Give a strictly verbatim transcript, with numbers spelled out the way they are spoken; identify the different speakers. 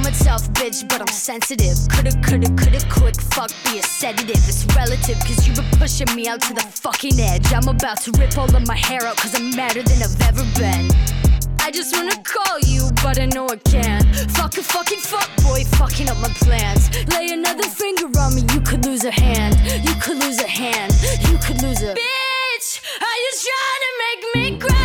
Speaker 1: a tough bitch, but I'm sensitive. Coulda, coulda, coulda, quick fuck, be a sedative. It's relative, cause you been pushing me out to the fucking edge. I'm about to rip all of my hair out, cause I'm madder than I've ever been. I just wanna call you, but I know I can't. Fuck a fucking fuck boy, fucking up my plans. Lay another finger on me, you could lose a hand. You could lose a hand, you could lose a bitch, are you trying to make me cry?